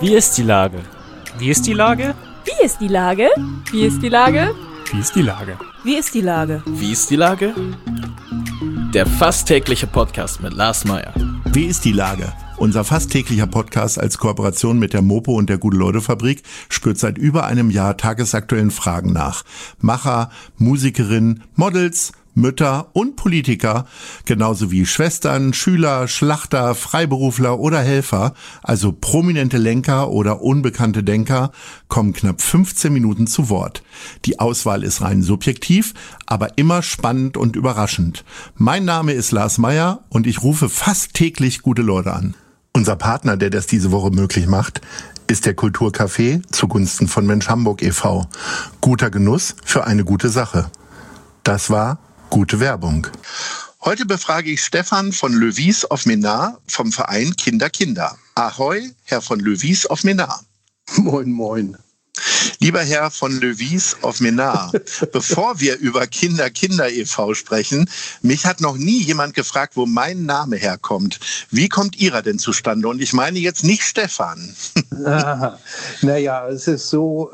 Wie ist die Lage? Wie ist die Lage? Wie ist die Lage? Wie ist die Lage? Wie ist die Lage? Wie ist die Lage? Wie ist die Lage? Der fast tägliche Podcast mit Lars Meyer. Wie ist die Lage? Unser fast täglicher Podcast als Kooperation mit der Mopo und der Gute-Leute-Fabrik spürt seit über einem Jahr tagesaktuellen Fragen nach. Macher, Musikerinnen, Models, Mütter und Politiker, genauso wie Schwestern, Schüler, Schlachter, Freiberufler oder Helfer, also prominente Lenker oder unbekannte Denker, kommen knapp 15 Minuten zu Wort. Die Auswahl ist rein subjektiv, aber immer spannend und überraschend. Mein Name ist Lars Meyer und ich rufe fast täglich gute Leute an. Unser Partner, der das diese Woche möglich macht, ist der Kulturcafé zugunsten von Mensch Hamburg e.V. Guter Genuss für eine gute Sache. Das war gute Werbung. Heute befrage ich Stefan von Löwies auf Menard vom Verein Kinder Kinder. Ahoi, Herr von Löwies auf Menard. Moin, moin. Lieber Herr von Löwies auf Menard, bevor wir über Kinder Kinder e.V. sprechen, mich hat noch nie jemand gefragt, wo mein Name herkommt. Wie kommt Ihrer denn zustande? Und ich meine jetzt nicht Stefan. Naja, es ist so,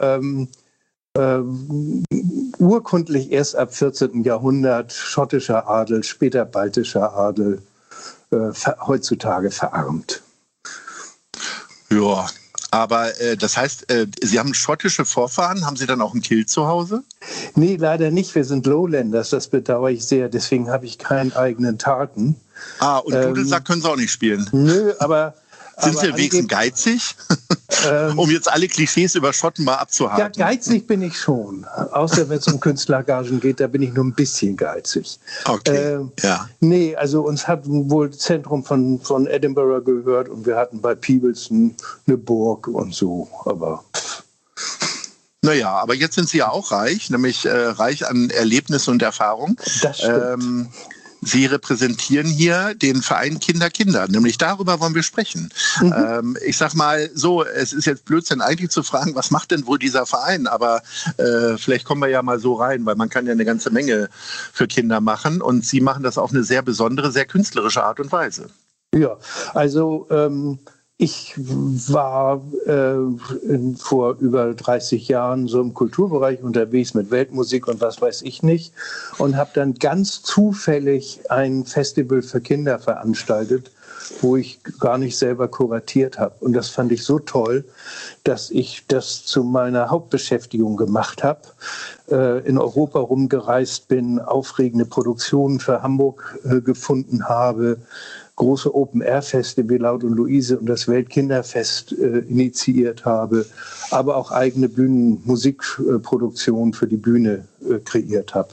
urkundlich erst ab 14. Jahrhundert, schottischer Adel, später baltischer Adel, heutzutage verarmt. Ja, aber das heißt, Sie haben schottische Vorfahren, haben Sie dann auch ein Kilt zu Hause? Nee, leider nicht, wir sind Lowlanders, das bedauere ich sehr, deswegen habe ich keinen eigenen Tartan. Und Dudelsack können Sie auch nicht spielen? Nö, aber... Sind Sie wenigstens geizig? Um jetzt alle Klischees über Schotten mal abzuhaken. Ja, geizig bin ich schon. Außer wenn es um Künstlergagen geht, da bin ich nur ein bisschen geizig. Okay, ja. Nee, also uns hat wohl das Zentrum von Edinburgh gehört und wir hatten bei Peebles eine Burg und so, aber... Naja, aber jetzt sind Sie ja auch reich, nämlich reich an Erlebnis und Erfahrung. Das stimmt. Sie repräsentieren hier den Verein Kinder Kinder, nämlich darüber wollen wir sprechen. Ich sag mal so, es ist jetzt Blödsinn eigentlich zu fragen, was macht denn wohl dieser Verein, aber vielleicht kommen wir ja mal so rein, weil man kann ja eine ganze Menge für Kinder machen und Sie machen das auf eine sehr besondere, sehr künstlerische Art und Weise. Ja, also ich war vor über 30 Jahren so im Kulturbereich unterwegs mit Weltmusik und was weiß ich nicht und habe dann ganz zufällig ein Festival für Kinder veranstaltet, wo ich gar nicht selber kuratiert habe. Und das fand ich so toll, dass ich das zu meiner Hauptbeschäftigung gemacht habe, in Europa rumgereist bin, aufregende Produktionen für Hamburg gefunden habe, große Open-Air-Feste wie Laut und Luise und das Weltkinderfest initiiert habe, aber auch eigene Musikproduktionen für die Bühne kreiert habe.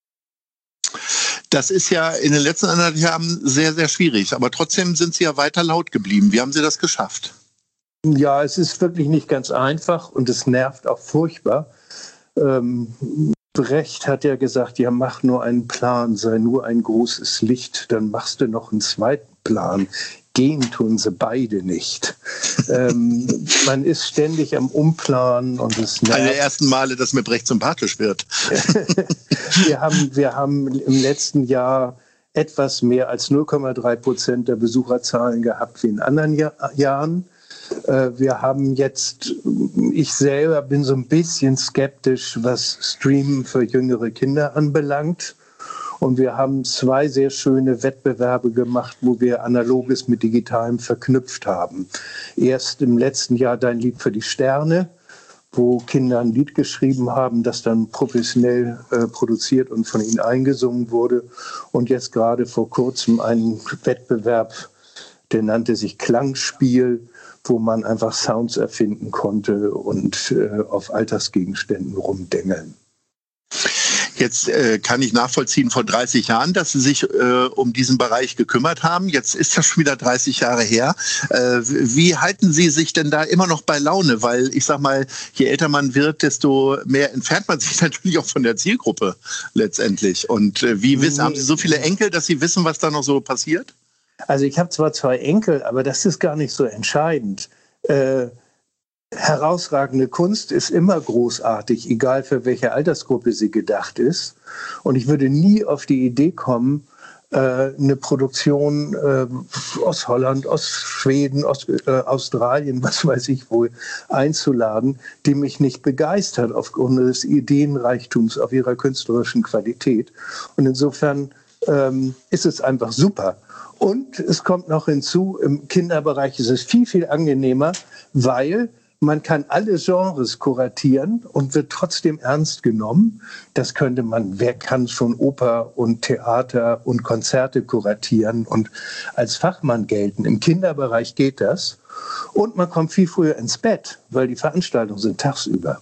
Das ist ja in den letzten 1,5 Jahren sehr, sehr schwierig, aber trotzdem sind Sie ja weiter laut geblieben. Wie haben Sie das geschafft? Ja, es ist wirklich nicht ganz einfach und es nervt auch furchtbar. Brecht hat ja gesagt, ja, mach nur einen Plan, sei nur ein großes Licht, dann machst du noch einen zweiten Plan. Gehen tun sie beide nicht. Man ist ständig am Umplanen und es nervt. Eine der ersten Male, dass mir Brecht sympathisch wird. Wir haben im letzten Jahr etwas mehr als 0,3% der Besucherzahlen gehabt wie in anderen Jahren. Wir haben jetzt, ich selber bin so ein bisschen skeptisch, was Streamen für jüngere Kinder anbelangt. Und wir haben 2 sehr schöne Wettbewerbe gemacht, wo wir Analoges mit Digitalem verknüpft haben. Erst im letzten Jahr Dein Lied für die Sterne, wo Kinder ein Lied geschrieben haben, das dann professionell produziert und von ihnen eingesungen wurde. Und jetzt gerade vor kurzem einen Wettbewerb, der nannte sich Klangspiel, wo man einfach Sounds erfinden konnte und auf Alltagsgegenständen rumdengeln. Jetzt kann ich nachvollziehen, vor 30 Jahren, dass Sie sich um diesen Bereich gekümmert haben. Jetzt ist das schon wieder 30 Jahre her. Wie halten Sie sich denn da immer noch bei Laune? Weil ich sag mal, je älter man wird, desto mehr entfernt man sich natürlich auch von der Zielgruppe letztendlich. Und haben Sie so viele Enkel, dass Sie wissen, was da noch so passiert? Also ich habe zwar 2 Enkel, aber das ist gar nicht so entscheidend. Herausragende Kunst ist immer großartig, egal für welche Altersgruppe sie gedacht ist. Und ich würde nie auf die Idee kommen, eine Produktion aus Holland, aus Schweden, aus Australien, was weiß ich wohl, einzuladen, die mich nicht begeistert aufgrund des Ideenreichtums, auf ihrer künstlerischen Qualität. Und insofern ist es einfach super. Und es kommt noch hinzu, im Kinderbereich ist es viel, viel angenehmer, weil man kann alle Genres kuratieren und wird trotzdem ernst genommen. Das könnte man, wer kann schon Oper und Theater und Konzerte kuratieren und als Fachmann gelten. Im Kinderbereich geht das. Und man kommt viel früher ins Bett, weil die Veranstaltungen sind tagsüber.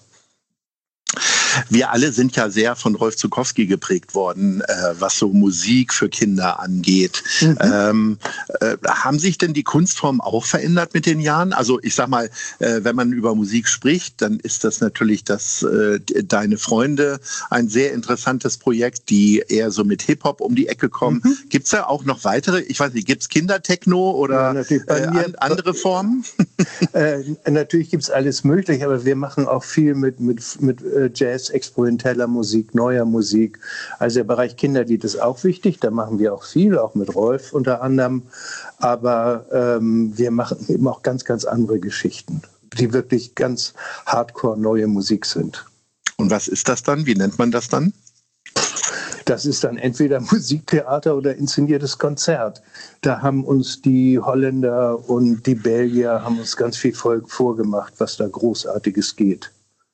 Wir alle sind ja sehr von Rolf Zuckowski geprägt worden, was so Musik für Kinder angeht. Haben sich denn die Kunstformen auch verändert mit den Jahren? Also ich sag mal, wenn man über Musik spricht, dann ist das natürlich Deine Freunde ein sehr interessantes Projekt, die eher so mit Hip-Hop um die Ecke kommen. Gibt es da auch noch weitere? Ich weiß nicht, gibt es Kindertechno oder andere Formen? Natürlich gibt es alles möglich, aber wir machen auch viel mit Jazz, experimenteller Musik, neuer Musik. Also der Bereich Kinderlied ist auch wichtig, da machen wir auch viel, auch mit Rolf unter anderem. Aber wir machen eben auch ganz, ganz andere Geschichten, die wirklich ganz hardcore neue Musik sind. Und was ist das dann? Wie nennt man das dann? Das ist dann entweder Musiktheater oder inszeniertes Konzert. Da haben uns die Holländer und die Belgier haben uns ganz viel vorgemacht, was da Großartiges geht.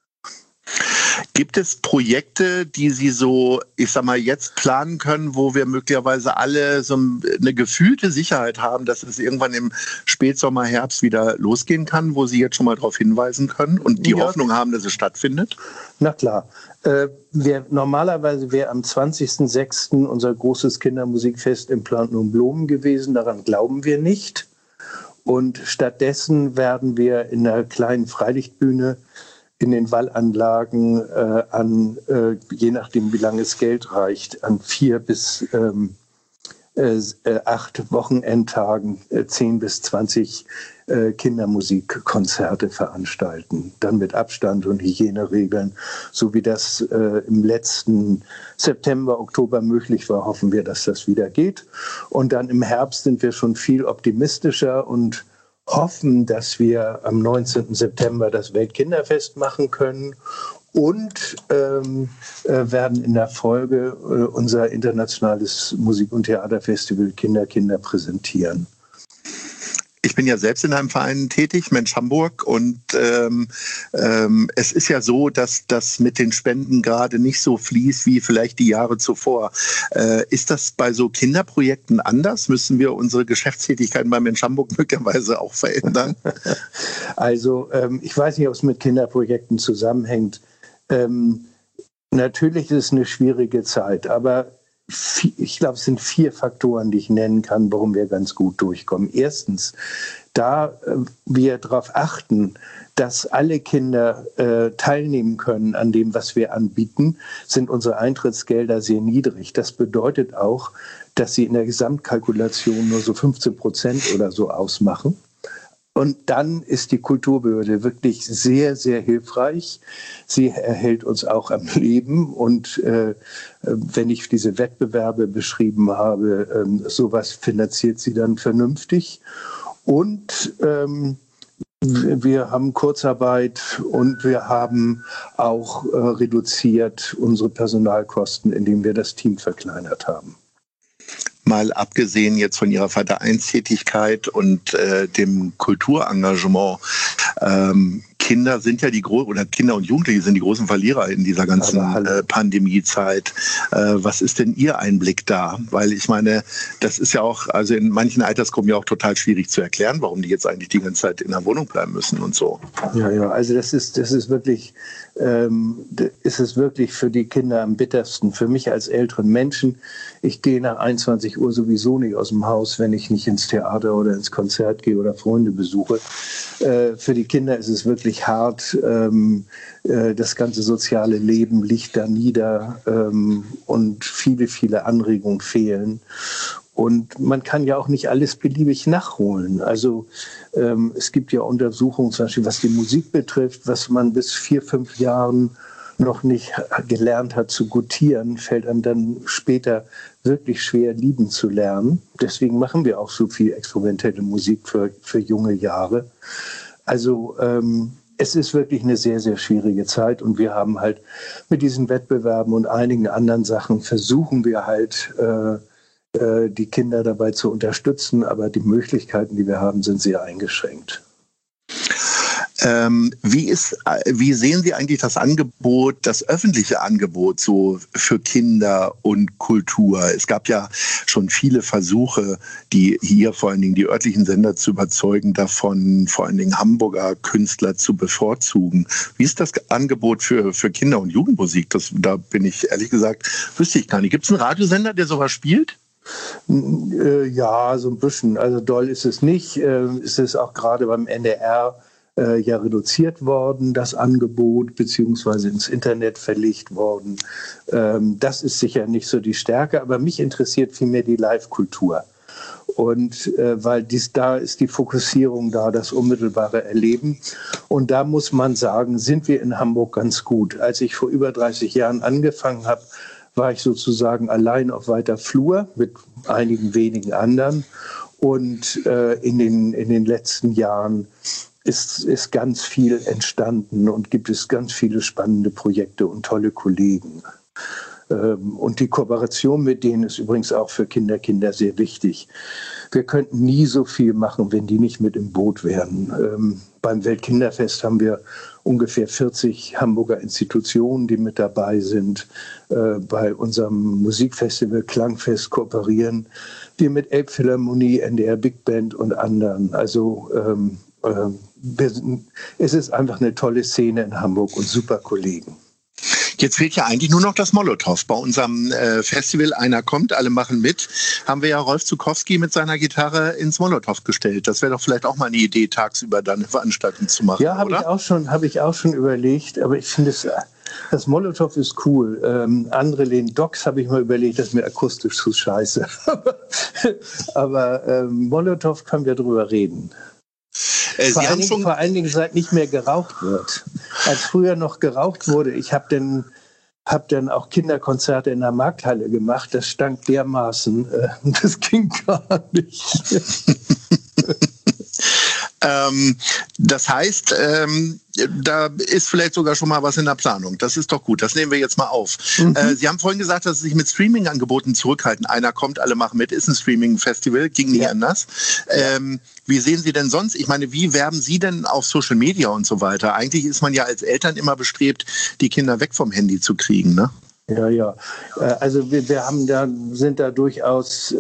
Gibt es Projekte, die Sie so, ich sag mal, jetzt planen können, wo wir möglicherweise alle so eine gefühlte Sicherheit haben, dass es irgendwann im Spätsommer, Herbst wieder losgehen kann, wo Sie jetzt schon mal darauf hinweisen können und die Hoffnung haben, dass es stattfindet? Na klar. Normalerweise wäre am 20.06. unser großes Kindermusikfest im Planten und Blumen gewesen. Daran glauben wir nicht. Und stattdessen werden wir in einer kleinen Freilichtbühne in den Wallanlagen je nachdem, wie lange es Geld reicht, an 4 bis 8 Wochenendtagen 10 bis 20 Kindermusikkonzerte veranstalten. Dann mit Abstand und Hygieneregeln, so wie das im letzten September, Oktober möglich war, hoffen wir, dass das wieder geht. Und dann im Herbst sind wir schon viel optimistischer und hoffen, dass wir am 19. September das Weltkinderfest machen können und werden in der Folge unser internationales Musik- und Theaterfestival Kinder präsentieren. Ich bin ja selbst in einem Verein tätig, Mensch Hamburg, und es ist ja so, dass das mit den Spenden gerade nicht so fließt wie vielleicht die Jahre zuvor. Ist das bei so Kinderprojekten anders? Müssen wir unsere Geschäftstätigkeiten bei Mensch Hamburg möglicherweise auch verändern? Also ich weiß nicht, ob es mit Kinderprojekten zusammenhängt. Natürlich ist es eine schwierige Zeit, aber ich glaube, es sind 4 Faktoren, die ich nennen kann, warum wir ganz gut durchkommen. Erstens, da wir darauf achten, dass alle Kinder teilnehmen können an dem, was wir anbieten, sind unsere Eintrittsgelder sehr niedrig. Das bedeutet auch, dass sie in der Gesamtkalkulation nur so 15% oder so ausmachen. Und dann ist die Kulturbehörde wirklich sehr, sehr hilfreich. Sie erhält uns auch am Leben. Und wenn ich diese Wettbewerbe beschrieben habe, sowas finanziert sie dann vernünftig. Und wir haben Kurzarbeit und wir haben auch reduziert unsere Personalkosten, indem wir das Team verkleinert haben. Mal abgesehen jetzt von Ihrer Vereinstätigkeit und dem Kulturengagement, Kinder sind ja Kinder und Jugendliche sind die großen Verlierer in dieser ganzen Pandemiezeit. Was ist denn Ihr Einblick da? Weil ich meine, das ist ja auch, also in manchen Altersgruppen ja auch total schwierig zu erklären, warum die jetzt eigentlich die ganze Zeit in der Wohnung bleiben müssen und so. Ja, also das ist wirklich für die Kinder am bittersten. Für mich als älteren Menschen, ich gehe nach 21 Uhr sowieso nicht aus dem Haus, wenn ich nicht ins Theater oder ins Konzert gehe oder Freunde besuche. Für die Kinder ist es wirklich hart. Das ganze soziale Leben liegt da nieder und viele, viele Anregungen fehlen. Und man kann ja auch nicht alles beliebig nachholen. Also es gibt ja Untersuchungen, zum Beispiel was die Musik betrifft, was man bis 4, 5 Jahren noch nicht gelernt hat zu gutieren, fällt einem dann später wirklich schwer, lieben zu lernen. Deswegen machen wir auch so viel experimentelle Musik für junge Jahre. Also es ist wirklich eine sehr, sehr schwierige Zeit und wir haben halt mit diesen Wettbewerben und einigen anderen Sachen versuchen wir halt, die Kinder dabei zu unterstützen, aber die Möglichkeiten, die wir haben, sind sehr eingeschränkt. Wie sehen Sie eigentlich das Angebot, das öffentliche Angebot so für Kinder und Kultur? Es gab ja schon viele Versuche, die hier vor allen Dingen die örtlichen Sender zu überzeugen, davon vor allen Dingen Hamburger Künstler zu bevorzugen. Wie ist das Angebot für Kinder- und Jugendmusik? Da bin ich ehrlich gesagt, wüsste ich gar nicht. Gibt es einen Radiosender, der sowas spielt? Ja, so ein bisschen. Also doll ist es nicht. Es ist auch gerade beim NDR ja reduziert worden, das Angebot, beziehungsweise ins Internet verlegt worden. Das ist sicher nicht so die Stärke, aber mich interessiert vielmehr die Live-Kultur. Und weil da ist die Fokussierung da, das unmittelbare Erleben. Und da muss man sagen, sind wir in Hamburg ganz gut. Als ich vor über 30 Jahren angefangen habe, war ich sozusagen allein auf weiter Flur mit einigen wenigen anderen. Und in den letzten Jahren ist ganz viel entstanden und gibt es ganz viele spannende Projekte und tolle Kollegen. Und die Kooperation mit denen ist übrigens auch für Kinder sehr wichtig. Wir könnten nie so viel machen, wenn die nicht mit im Boot wären. Beim Weltkinderfest haben wir ungefähr 40 Hamburger Institutionen, die mit dabei sind. Bei unserem Musikfestival Klangfest kooperieren wir mit Elbphilharmonie, NDR Big Band und anderen. Also es ist einfach eine tolle Szene in Hamburg und super Kollegen. Jetzt fehlt ja eigentlich nur noch das Molotow. Bei unserem Festival Einer kommt, alle machen mit, haben wir ja Rolf Zuckowski mit seiner Gitarre ins Molotow gestellt. Das wäre doch vielleicht auch mal eine Idee, tagsüber dann eine Veranstaltung zu machen, ja, oder? Habe ich auch schon überlegt, aber ich finde das Molotow ist cool. Andere lehnen Docks, habe ich mal überlegt, das ist mir akustisch zu scheiße. Aber Molotow können wir drüber reden. Vor allen Dingen, seit nicht mehr geraucht wird. Als früher noch geraucht wurde, ich habe dann auch Kinderkonzerte in der Markthalle gemacht, das stank dermaßen, das ging gar nicht. Das heißt, da ist vielleicht sogar schon mal was in der Planung. Das ist doch gut, das nehmen wir jetzt mal auf. Sie haben vorhin gesagt, dass Sie sich mit Streaming-Angeboten zurückhalten. Einer kommt, alle machen mit, ist ein Streaming-Festival, ging nie anders. Wie sehen Sie denn sonst, ich meine, wie werben Sie denn auf Social Media und so weiter? Eigentlich ist man ja als Eltern immer bestrebt, die Kinder weg vom Handy zu kriegen, ne? Ja. Also wir sind da durchaus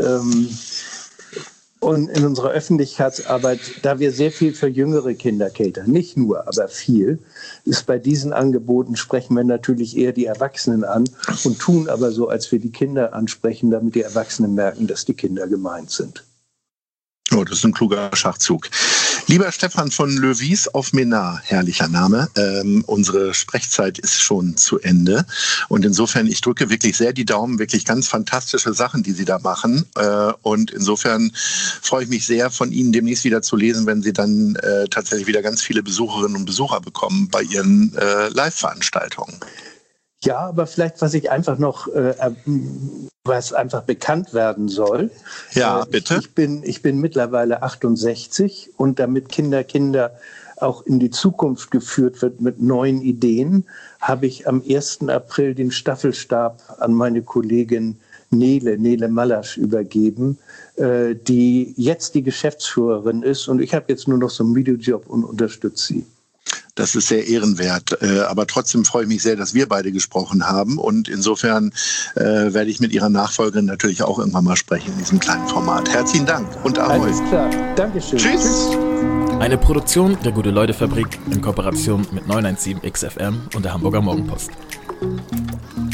und in unserer Öffentlichkeitsarbeit, da wir sehr viel für jüngere Kinder catern, nicht nur, aber viel, ist bei diesen Angeboten sprechen wir natürlich eher die Erwachsenen an und tun aber so, als wir die Kinder ansprechen, damit die Erwachsenen merken, dass die Kinder gemeint sind. Oh, das ist ein kluger Schachzug. Lieber Stefan von Löwies auf Menard, herrlicher Name. Unsere Sprechzeit ist schon zu Ende. Und insofern, ich drücke wirklich sehr die Daumen, wirklich ganz fantastische Sachen, die Sie da machen. Und insofern freue ich mich sehr, von Ihnen demnächst wieder zu lesen, wenn Sie dann tatsächlich wieder ganz viele Besucherinnen und Besucher bekommen bei Ihren Live-Veranstaltungen. Ja, aber vielleicht, was ich einfach noch, was einfach bekannt werden soll. Ja, bitte. Ich bin mittlerweile 68 und damit Kinder auch in die Zukunft geführt wird mit neuen Ideen, habe ich am 1. April den Staffelstab an meine Kollegin Nele Malasch übergeben, die jetzt die Geschäftsführerin ist und ich habe jetzt nur noch so einen Videojob und unterstütze sie. Das ist sehr ehrenwert. Aber trotzdem freue ich mich sehr, dass wir beide gesprochen haben. Und insofern werde ich mit Ihrer Nachfolgerin natürlich auch irgendwann mal sprechen in diesem kleinen Format. Herzlichen Dank und Ahoi. Alles klar. Dankeschön. Tschüss. Eine Produktion der Gute-Leute-Fabrik in Kooperation mit 917 XFM und der Hamburger Morgenpost.